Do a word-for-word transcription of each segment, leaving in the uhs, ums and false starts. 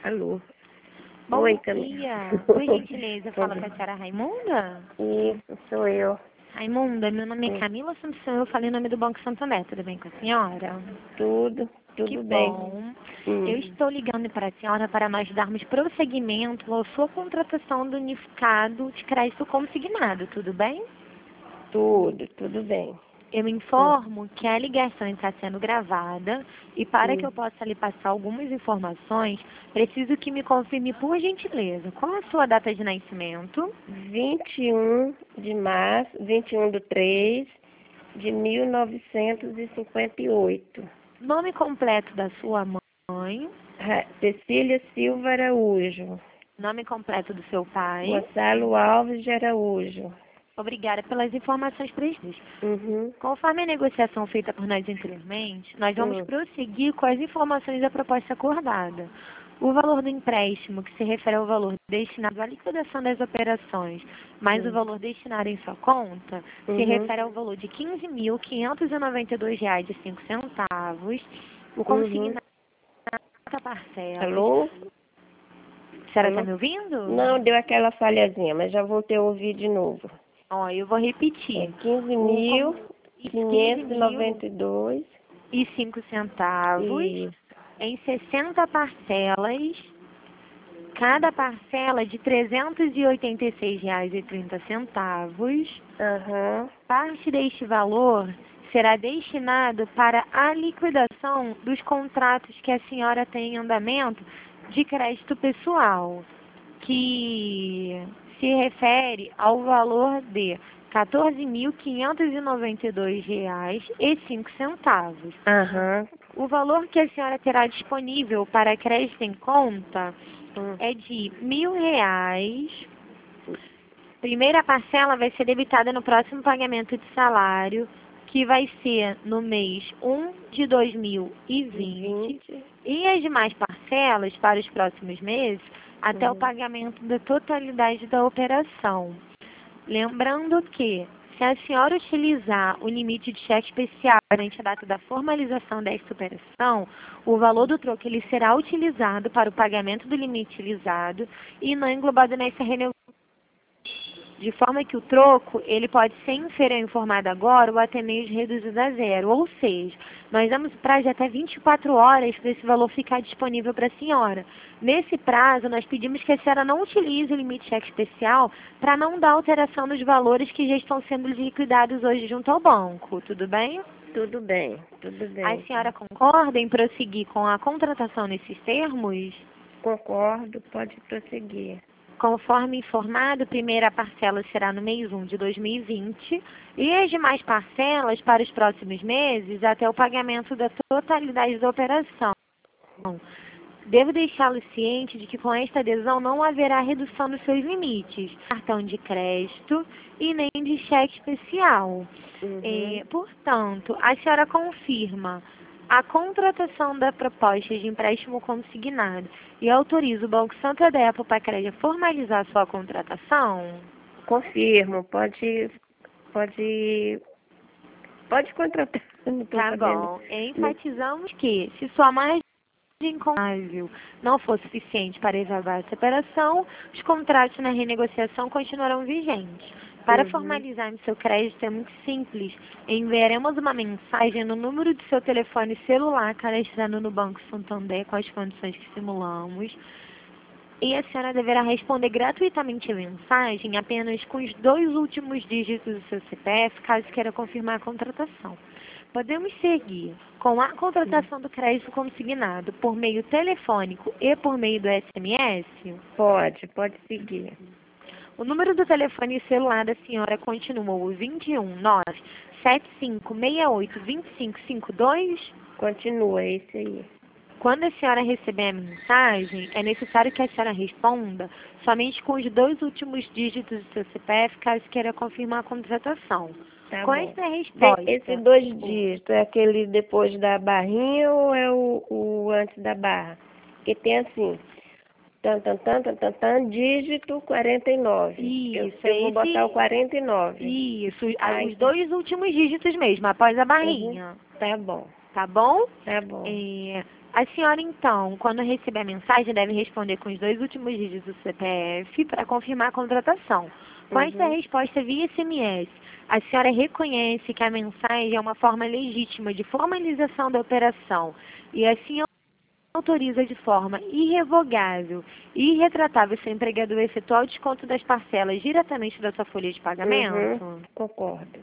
Alô. Bom Oi, dia. Camila. Por gentileza, fala Bom com a dia. senhora Raimunda? Isso, sou eu. Raimunda, meu nome é Hum. Camila Assumpção, eu falei o nome do Banco Santander, tudo bem com a senhora? Tudo, Que tudo bem. bom. Hum. Eu estou ligando para a senhora para nós darmos prosseguimento à sua contratação do unificado de crédito consignado, tudo bem? Tudo, tudo bem. Eu informo que a ligação está sendo gravada e para que Hum. eu possa lhe passar algumas informações, preciso que me confirme por gentileza qual a sua data de nascimento, vinte e um de março, vinte e um do três de mil novecentos e cinquenta e oito. nome completo da sua mãe, Ra- Cecília Silva Araújo. nome completo do seu pai. Gonçalo Alves de Araújo. Obrigada pelas informações prestadas. Uhum. Conforme a negociação feita por nós anteriormente, nós vamos Hum. prosseguir com as informações da proposta acordada. O valor do empréstimo, que se refere ao valor destinado à liquidação das operações, mais Hum. o valor destinado em sua conta, se Uhum. refere ao valor de quinze mil quinhentos e noventa e dois reais e cinco centavos. O Uhum. consignado da parcela. Alô? A senhora está Alô? me ouvindo? Não, deu aquela falhazinha, mas já voltei a ouvir de novo. Ó, eu vou É repetir. quinze O mil con- quinhentos e quinze mil noventa e dois e cinco centavos e em sessenta parcelas, cada parcela de trezentos e oitenta e seis reais e trinta centavos. aham, Parte deste valor será destinado para a liquidação dos contratos que a senhora tem em andamento de crédito pessoal, que se refere ao valor de quatorze mil quinhentos e noventa e dois reais e cinco centavos. aham, O valor que a senhora terá disponível para crédito em conta hum, é de mil reais. Primeira parcela vai ser debitada no próximo pagamento de salário, que vai ser no mês um de dois mil e vinte, vinte, e as demais parcelas para os próximos meses até o uhum, pagamento da totalidade da operação. Lembrando que, se a senhora utilizar o limite de cheque especial durante a data da formalização desta operação, o valor do troco ele será utilizado para o pagamento do limite utilizado e não englobado nessa renegociação. De forma que o troco, ele pode ser inferior informado agora ou até mesmo reduzido a zero. Ou seja, nós damos prazo de até vinte e quatro horas para esse valor ficar disponível para a senhora. Nesse prazo, nós pedimos que a senhora não utilize o limite cheque especial para não dar alteração nos valores que já estão sendo liquidados hoje junto ao banco. Tudo bem? tudo bem, tudo A bem. senhora concorda em prosseguir com a contratação nesses termos? Concordo, pode prosseguir. Conforme informado, a primeira parcela será no mês um de dois mil e vinte e as demais parcelas para os próximos meses até o pagamento da totalidade da operação. Devo deixá-lo ciente de que com esta adesão não haverá redução dos seus limites, cartão de crédito e nem de cheque especial. Uhum. É, portanto, a senhora confirma a contratação da proposta de empréstimo consignado e autoriza o Banco Santander para o Pacred a formalizar sua contratação? Confirmo, pode, pode, pode contratar. Não estou Tá sabendo. bom. Enfatizamos que, se sua margem incomparável não for suficiente para exavar essa operação, os contratos na renegociação continuarão vigentes. Para Uhum. formalizar seu crédito é muito simples. Enviaremos uma mensagem no número de seu telefone celular cadastrado no Banco Santander com as condições que simulamos. E a senhora deverá responder gratuitamente a mensagem apenas com os dois últimos dígitos do seu C P F, caso queira confirmar a contratação. Podemos seguir com a contratação do crédito consignado por meio telefônico e por meio do S M S? Pode, pode seguir. O número do telefone celular da senhora continua o vinte e um, nove, sete cinco seis oito, dois cinco cinco dois? Continua, é esse aí. Quando a senhora receber a mensagem, é necessário que a senhora responda somente com os dois últimos dígitos do seu C P F, caso queira confirmar a contratação. Tá Com bom. esta Tem resposta, esse dois dígitos, é aquele depois da barrinha ou é o, o antes da barra? Porque tem assim, tan, tan, tan, tan, tan, tan, dígito quarenta e nove. Isso, eu, eu vou esse- botar o quarenta e nove. isso, a- Ai. os dois últimos dígitos mesmo, após a Uhum. barrinha. Tá bom, Tá bom? tá bom. É, A senhora, então, quando receber a mensagem, deve responder com os dois últimos dígitos do C P F para confirmar a contratação. Com Uhum. essa resposta via S M S, a senhora reconhece que a mensagem é uma forma legítima de formalização da operação e assim autoriza de forma irrevogável e irretratável seu empregador a efetuar o desconto das parcelas diretamente da sua folha de pagamento? Uhum. Concordo.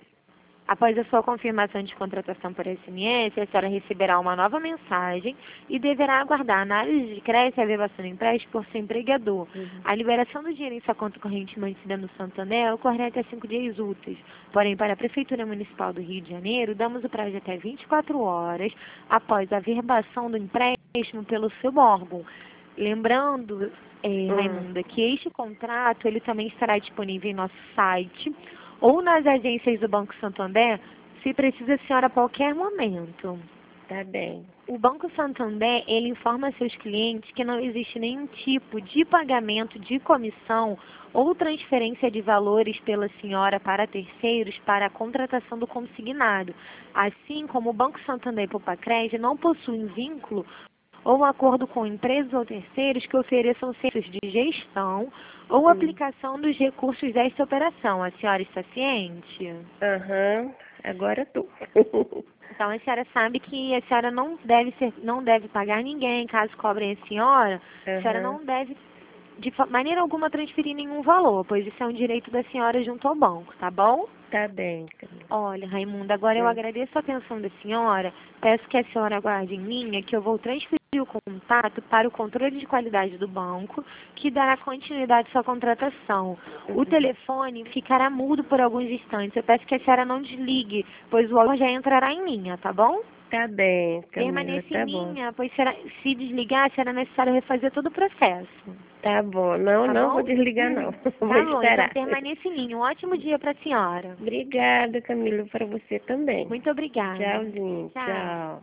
Após a sua confirmação de contratação por S M S, a senhora receberá uma nova mensagem e deverá aguardar a análise de crédito e averbação do empréstimo por seu empregador. Uhum. A liberação do dinheiro em sua conta corrente mantida no Santander ocorrerá até cinco dias úteis. Porém, para a Prefeitura Municipal do Rio de Janeiro, damos o prazo de até vinte e quatro horas após a averbação do empréstimo pelo seu órgão. Lembrando, eh, Uhum. Raimunda, que este contrato ele também estará disponível em nosso site ou nas agências do Banco Santander, se precisa a senhora a qualquer momento. Tá bem. O Banco Santander, ele informa a seus clientes que não existe nenhum tipo de pagamento de comissão ou transferência de valores pela senhora para terceiros para a contratação do consignado. Assim como o Banco Santander e Popacred não possuem vínculo ou um acordo com empresas ou terceiros que ofereçam serviços de gestão ou Hum. aplicação dos recursos desta operação. A senhora está ciente? Aham. Agora tu. Então a senhora sabe que a senhora não deve ser, não deve pagar ninguém caso cobrem a senhora. A senhora Aham. não deve de fa- maneira alguma transferir nenhum valor, pois isso é um direito da senhora junto ao banco, tá bom? Tá bem, Camila. Olha, Raimunda, agora eu Hum. agradeço a atenção da senhora. Peço que a senhora aguarde em linha que eu vou transferir o contato para o controle de qualidade do banco, que dará continuidade à sua contratação. O Uhum. telefone ficará mudo por alguns instantes. Eu peço que a senhora não desligue, pois o órgão já entrará em linha, tá bom? Tá bem, Camila. Permaneça Tá em bom. linha, pois será, se desligar, será necessário refazer todo o processo. Tá bom. Não, Tá não bom? vou desligar, não. Vou Tá bom, então esperar. permaneça em linha. Um ótimo dia para a senhora. Obrigada, Camila, para você também. Muito obrigada. Tchauzinho. Tchau. Tchau.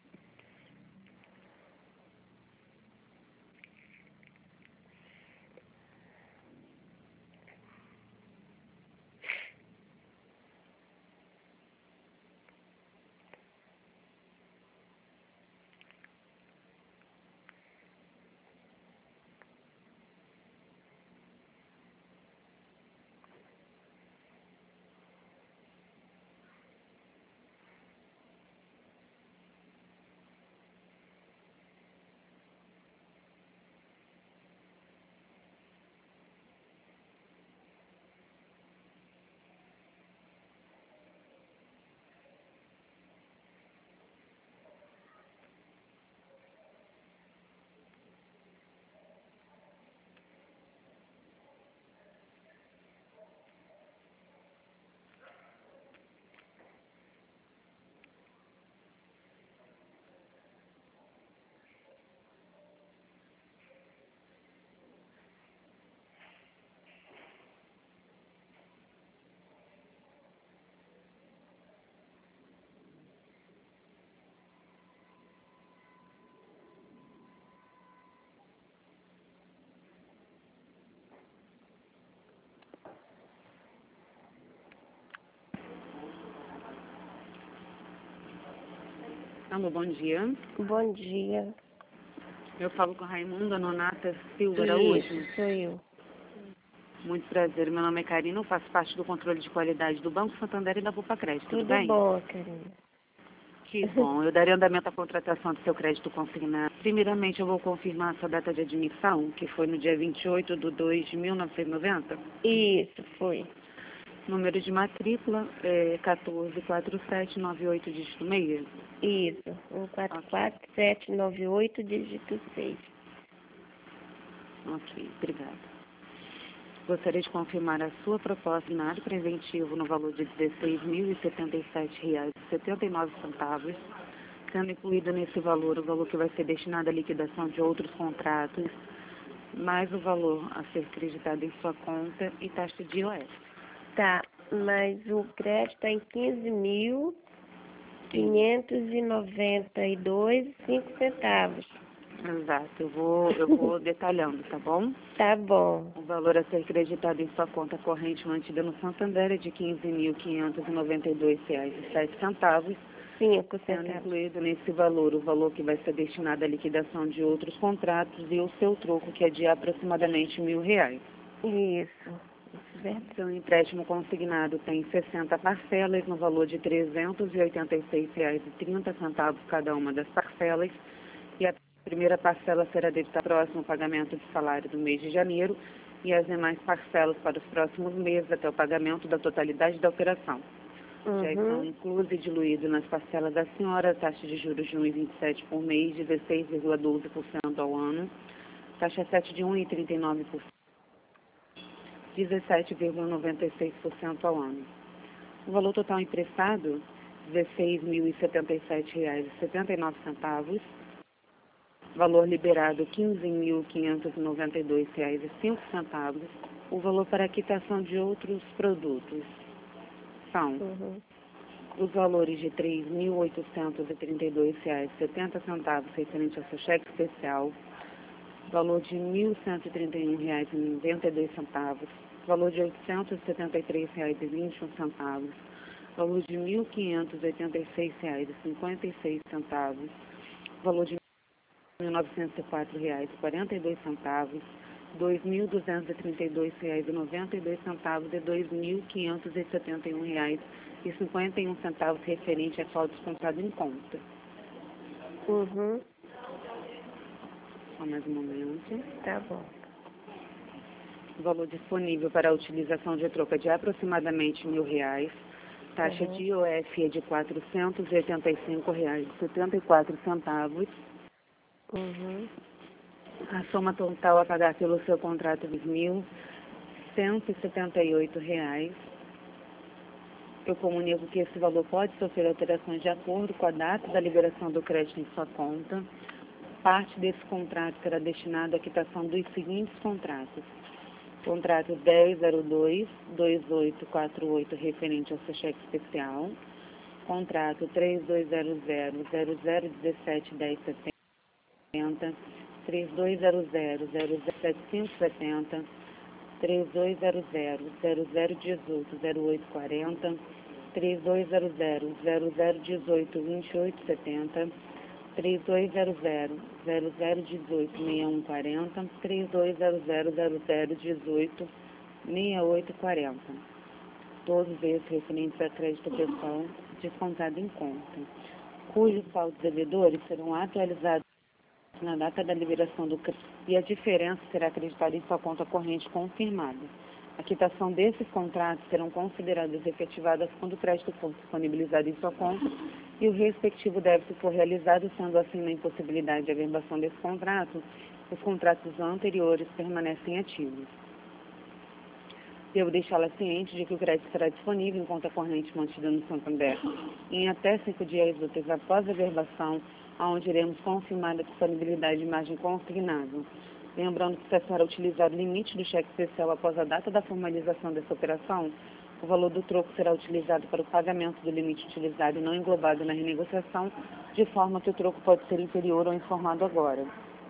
Alô, bom dia. Bom dia. Eu falo com a Raimunda Nonata Silva Araújo. Isso, sou eu. Muito prazer, meu nome é Karina, eu faço parte do controle de qualidade do Banco Santander e da Bupacred, tudo, Tudo bem? bom, Karina? Que bom, eu darei andamento à contratação do seu crédito consignado. Primeiramente, eu vou confirmar a sua data de admissão, que foi no dia vinte e oito de dois de mil novecentos e noventa. Isso, foi. Número de matrícula é quatorze quatro sete nove oito, dígito seis. Isso. um quatro quatro sete nove oito, dígito seis. Ok, obrigada. Gostaria de confirmar a sua proposta de nada preventivo no valor de dezesseis mil e setenta e sete reais e setenta e nove centavos, sendo incluído nesse valor o valor que vai ser destinado à liquidação de outros contratos, mais o valor a ser creditado em sua conta e taxa de I O F. Tá, mas o crédito está em quinze mil quinhentos e noventa e dois e cinco centavos. Exato, eu vou, eu vou detalhando, tá bom? Tá bom. O valor a ser creditado em sua conta corrente mantida no Santander é de quinze mil quinhentos e noventa e dois reais e sete centavos, cinco sendo centavos. incluído nesse valor o valor que vai ser destinado à liquidação de outros contratos e o seu troco, que é de aproximadamente mil reais. Isso, isso é verdade. Seu empréstimo consignado tem sessenta parcelas no valor de trezentos e oitenta e seis reais e trinta centavos cada uma das parcelas, e a primeira parcela será debitada ao próximo pagamento de salário do mês de janeiro e as demais parcelas para os próximos meses até o pagamento da totalidade da operação. Uhum. Já estão inclusos e diluídos nas parcelas da senhora a taxa de juros de um vírgula vinte e sete por cento por mês, dezesseis vírgula doze por cento ao ano, taxa sete de um vírgula trinta e nove por cento, dezessete vírgula noventa e seis por cento ao ano. O valor total emprestado, dezesseis mil e setenta e sete reais e setenta e nove centavos. Valor liberado, quinze mil quinhentos e noventa e dois reais e cinco centavos. O valor para quitação de outros produtos são Uhum. os valores de três mil oitocentos e trinta e dois reais e setenta centavos referente ao seu cheque especial, valor de mil cento e trinta e um reais e noventa e dois centavos, valor de oitocentos e setenta e três reais e vinte e um centavos, valor de mil quinhentos e oitenta e seis reais e cinquenta e seis centavos, valor de mil novecentos e quatro reais e quarenta e dois centavos, dois mil duzentos e trinta e dois reais e noventa e dois centavos e dois mil quinhentos e setenta e um reais e cinquenta e um centavos referente a qual descontado em conta. Uhum. Só mais um momento. Tá bom. O valor disponível para a utilização de troca de aproximadamente mil reais. Taxa Uhum. de I O F é de quatrocentos e oitenta e cinco reais e setenta e quatro centavos. Uhum. A soma total a pagar pelo seu contrato de mil cento e setenta e oito reais. Eu comunico que esse valor pode sofrer alterações de acordo com a data da liberação do crédito em sua conta. Parte desse contrato será destinado à quitação dos seguintes contratos. Contrato dez zero dois, vinte e oito quarenta e oito, referente ao seu cheque especial. Contrato três dois zero zero, zero zero um sete, dez setenta, três dois zero zero, zero zero sete cinco setenta, três dois zero zero, zero zero um oito, zero oito quarenta, três dois zero zero, zero zero um oito, vinte e oito setenta, três dois zero zero, zero zero um oito, sessenta e um quarenta, três dois zero zero, zero zero um oito, sessenta e oito quarenta. Todos esses referentes a crédito pessoal descontado em conta, cujos saldos devedores serão atualizados na data da liberação do crédito e a diferença será acreditada em sua conta corrente confirmada. A quitação desses contratos serão consideradas efetivadas quando o crédito for disponibilizado em sua conta e o respectivo débito for realizado, sendo assim na impossibilidade de averbação desse contrato, os contratos anteriores permanecem ativos. Devo deixá-la ciente de que o crédito será disponível em conta corrente mantida no Santander em até cinco dias úteis após a averbação, onde iremos confirmar a disponibilidade de margem consignada. Lembrando que, se a senhora utilizar o limite do cheque especial após a data da formalização dessa operação, o valor do troco será utilizado para o pagamento do limite utilizado e não englobado na renegociação, de forma que o troco pode ser inferior ao informado agora.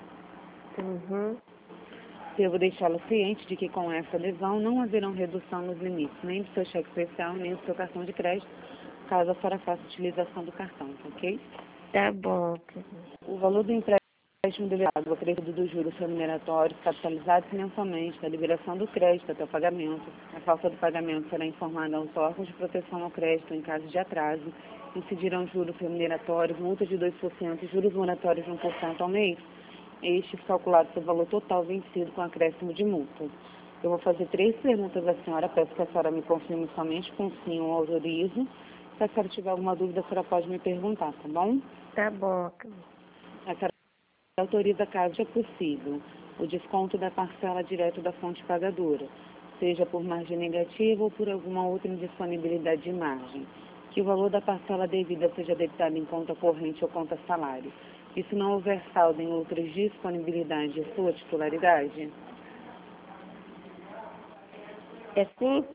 Uhum. Devo deixá-la ciente de que, com essa adesão, não haverão redução nos limites, nem do seu cheque especial, nem do seu cartão de crédito, caso a senhora faça utilização do cartão, ok? Tá bom. O valor do empréstimo delegado, o acréscimo dos juros remuneratórios capitalizados mensalmente, da liberação do crédito até o pagamento. A falta do pagamento será informada aos órgãos de proteção ao crédito em caso de atraso. Incidirão juros remuneratórios, multa de dois por cento e juros moratórios de um por cento ao mês. Estes calculados pelo valor total vencido com acréscimo de multa. Eu vou fazer três perguntas à senhora, peço que a senhora me confirme somente com sim ou autorizo. Se a senhora tiver alguma dúvida, a senhora pode me perguntar, tá bom? Tá bom. A senhora autoriza, caso seja possível, o desconto da parcela direto da fonte pagadora, seja por margem negativa ou por alguma outra indisponibilidade de margem, que o valor da parcela devida seja debitado em conta corrente ou conta salário, e se não houver saldo em outras disponibilidades de sua titularidade? É sim?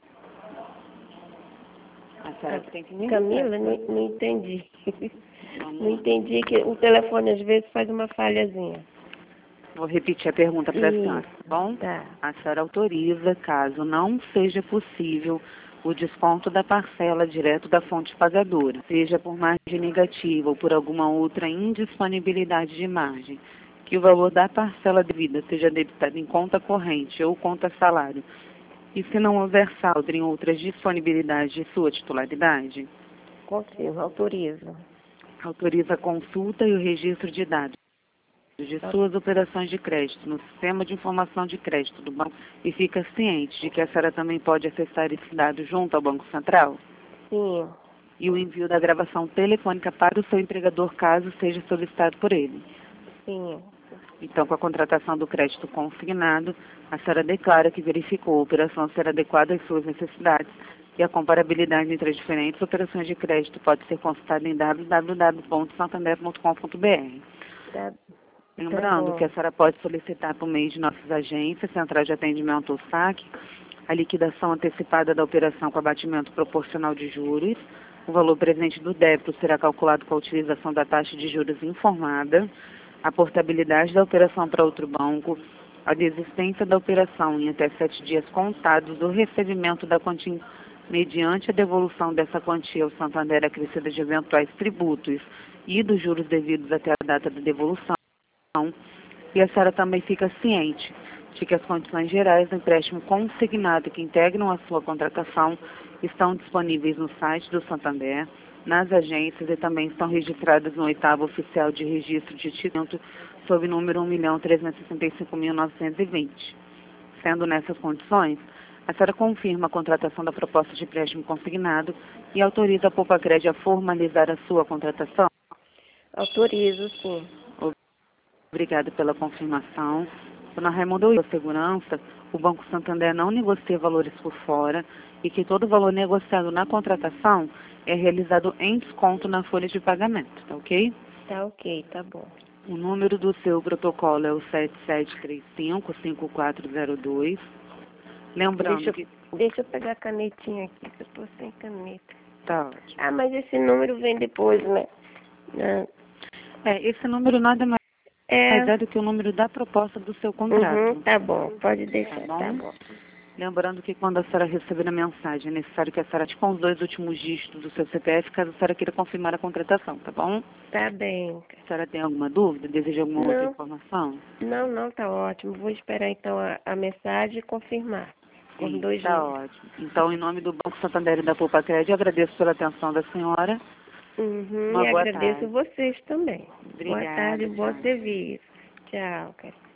A senhora tem que me Camila, não, dizer. não entendi. Vamos Não lá. entendi que o telefone às vezes faz uma falhazinha. Vou repetir a pergunta para a senhora, tá bom? Tá. A senhora autoriza, caso não seja possível o desconto da parcela direto da fonte pagadora, seja por margem negativa ou por alguma outra indisponibilidade de margem, que o valor da parcela devida seja debitado em conta corrente ou conta salário, e se não houver saldo em outras disponibilidades de sua titularidade, Confirmo, autorizo. autoriza a consulta e o registro de dados de suas operações de crédito no Sistema de Informação de Crédito do Banco e fica ciente de que a senhora também pode acessar esse dado junto ao Banco Central? Sim, E o envio da gravação telefônica para o seu empregador, caso seja solicitado por ele. sim. Então, com a contratação do crédito consignado, a senhora declara que verificou a operação ser adequada às suas necessidades e a comparabilidade entre as diferentes operações de crédito pode ser consultada em w w w ponto santander ponto com ponto b r. Tá, Lembrando bom. que a senhora pode solicitar por meio de nossas agências, Central de Atendimento ou S A C, a liquidação antecipada da operação com abatimento proporcional de juros. O valor presente do débito será calculado com a utilização da taxa de juros informada, a portabilidade da operação para outro banco, a desistência da operação em até sete dias contados do recebimento da quantia mediante a devolução dessa quantia ao Santander acrescida de eventuais tributos e dos juros devidos até a data da devolução. E a senhora também fica ciente de que as condições gerais do empréstimo consignado que integram a sua contratação estão disponíveis no site do Santander, nas agências e também estão registradas no oitavo oficial de registro de título sob número um milhão trezentos e sessenta e cinco mil novecentos e vinte. Sendo nessas condições, a senhora confirma a contratação da proposta de empréstimo consignado e autoriza a Poupa-Cred a formalizar a sua contratação? Autorizo, sim. Obrigada pela confirmação. Dona Raimunda, a segurança, o Banco Santander não negocia valores por fora e que todo valor negociado na contratação é realizado em desconto na folha de pagamento, tá ok? Tá ok, tá bom. O número do seu protocolo é o sete sete três cinco, cinco quatro zero dois. Lembrando Deixa, que... eu- deixa eu pegar a canetinha aqui, que eu tô sem caneta. Tá ótimo. Ah, mas esse número vem depois, né? Ah, É, esse número nada mais É. é do que o número da proposta do seu contrato. Uhum, tá bom, pode deixar, Tá bom? tá bom. Lembrando que quando a senhora receber a mensagem, é necessário que a senhora com os dois últimos dígitos do seu C P F, caso a senhora queira confirmar a contratação, tá bom? Tá bem. A senhora tem alguma dúvida? Deseja alguma outra Não. informação? Não, não, tá ótimo. Vou esperar então a, a mensagem e confirmar. Com Sim, dois tá dias. ótimo. Então, em nome do Banco Santander e da Poupa-Cred, eu agradeço pela atenção da senhora. Uhum, Uma e boa agradeço tarde. vocês também. Boa Obrigada, tarde, bom tchau. serviço. Tchau, cara.